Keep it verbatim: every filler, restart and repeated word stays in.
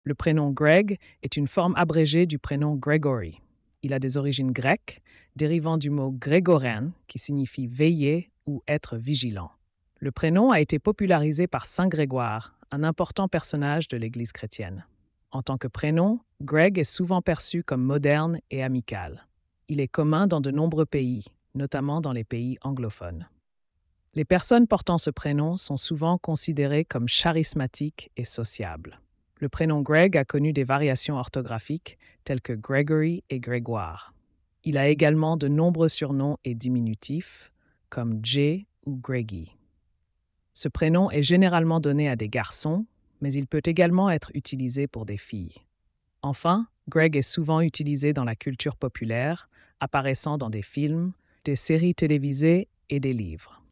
Le prénom Greg est une forme abrégée du prénom Gregory. Il a des origines grecques, dérivant du mot grégorien, qui signifie veiller ou être vigilant. Le prénom a été popularisé par Saint Grégoire, un important personnage de l'Église chrétienne. En tant que prénom, Greg est souvent perçu comme moderne et amical. Il est commun dans de nombreux pays, notamment dans les pays anglophones. Les personnes portant ce prénom sont souvent considérées comme charismatiques et sociables. Le prénom Greg a connu des variations orthographiques telles que Gregory et Grégoire. Il a également de nombreux surnoms et diminutifs comme Jay ou Greggy. Ce prénom est généralement donné à des garçons, mais il peut également être utilisé pour des filles. Enfin, Greg est souvent utilisé dans la culture populaire, apparaissant dans des films, des séries télévisées et des livres.